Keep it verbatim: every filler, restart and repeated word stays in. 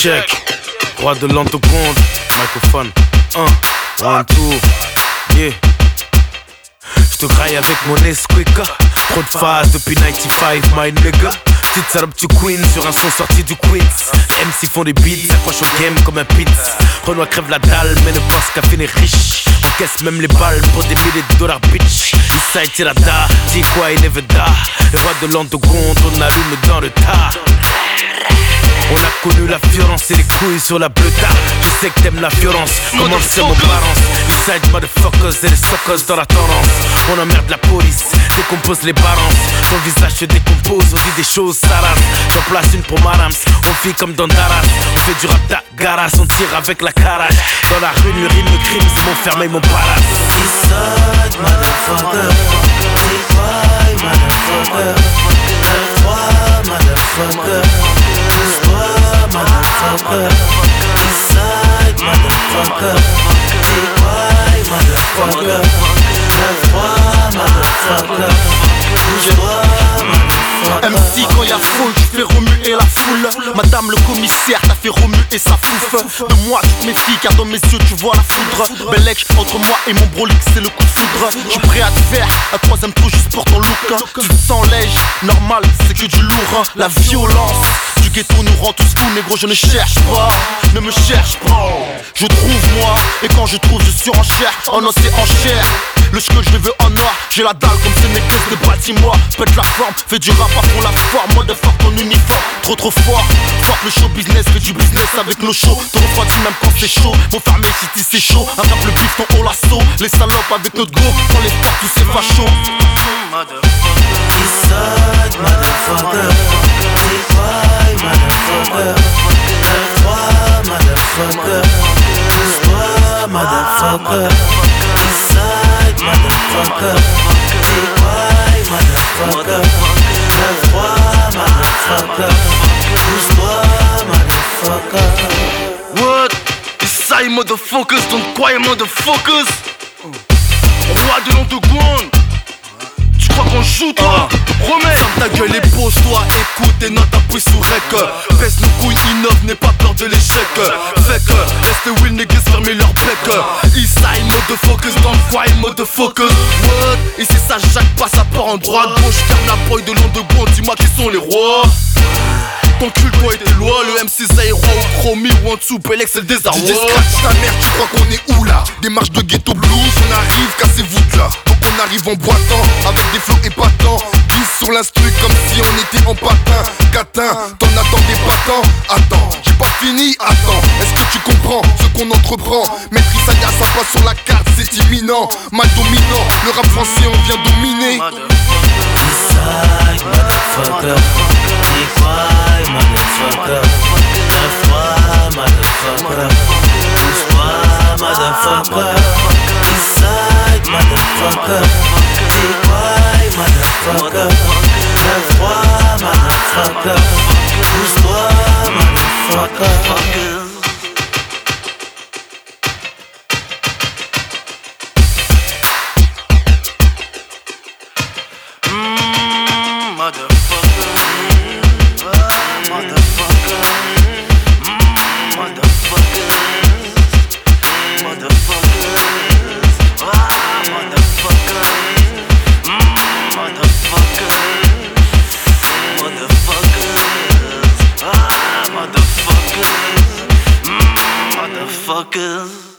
check. Roi de l'entoconde, microphone. Un, one, two, yeah. J'te graille avec mon Nesquika. Trop de phases depuis quatre-vingt-quinze, my nigga. Petite salope du Queen sur un son sorti du Queens. Les M C font des beats, s'accrochent au game comme un pizza. Renoir crève la dalle, mais ne pense qu'à finir riche. Encaisse même les balles pour des milliers de dollars, bitch. Eastside Tirada, dis quoi et Nevada. Le roi de l'entoconde, on allume dans le tas. On a connu la violence et les couilles sur la bleuta. Je sais que t'aimes la violence, comment c'est mon balance. Eastside motherfuckers et les suckers dans la tendance. On emmerde la police, décompose les balances. Ton visage se décompose, on dit des choses salaces. J'en place une pour madame, on vit comme dans Dallas. On fait du rap d'agaras, on tire avec la carache. Dans la rue, le rythme crime, c'est mon fermé, mon palace. Eastside motherfucker, T-Y motherfucker, neuf trois motherfucker. Motherfucker, Eastside motherfucker, T-Y motherfucker, neuf trois motherfucker, bouge-toi motherfucker. M C quand y'a foule, tu fais remuer la foule. Madame le commissaire t'a fait remuer sa fouffe. De moi tu te méfies car dans mes yeux tu vois la foudre. Bellec entre moi et mon brolic c'est le coup de foudre. J'suis prêt à te faire un troisième trou juste pour ton look hein. Tu te sens léger, normal c'est que du lourd hein. La violence du ghetto nous rend tous fous, négro je ne cherche pas, ne me cherche pas. Je trouve moi, et quand je trouve je suis en chair, en os et en chair. Le que je le veux en or, j'ai la dalle comme ce nécklace de Baltimore. Pète la forme, fais du rap pour la forme. Motherfuck ton uniforme, trop trop fort. Fuck le show business, fais du business avec nos shows. Te refroidis même quand c'est chaud, mon fermé city c'est chaud. Attrape le bif ton haut l'assaut, les salopes avec notre go. Quand les portes tous ces fachos. Eastside motherfucker, T-Y motherfucker, neuf trois motherfucker, bouge-toi motherfucker. Eastside motherfucker, T-Y motherfucker, neuf trois motherfucker, bouge-toi motherfucker. What? Eastside motherfuckers, don't quiet motherfuckers. Roi de l'entoconde. Tu crois qu'on joue toi? Remets ferme ta gueule et pose-toi, écoute et note appuie sous rec. Baisse nos couilles, innove, n'aie pas peur de l'échec. Fait que, laisse les will niggas fermer leur bec. Eastside motherfuckers, don't cry motherfuckers. What? Ici ça jack pas, ça part en droite. Gauche, ferme la poille de l'entoconde, dis-moi qui sont les rois. Ton cul toi et tes lois, le M C Zaïro ou Chromie ou en dessous, Bellec c'est le désarroi. D J scratch ta mère, tu crois qu'on est où là? Démarche de ghetto blues, on arrive, cassez-vous de là. Donc on arrive en boitant, avec des flots épatants. Glisse sur l'instru comme si on était en patin. Catin, t'en attendais pas tant. Attends, j'ai pas fini, attends. Est-ce que tu comprends ce qu'on entreprend? Maître Isaya, ça passe sur la carte, c'est imminent. Mal dominant, le rap français on vient dominer. Eastside motherfucker, T-Y motherfucker, neuf trois motherfucker, bouge-toi motherfucker. Eastside motherfucker, T-Y motherfucker, neuf trois motherfucker, bouge-toi motherfucker. Motherfuckers.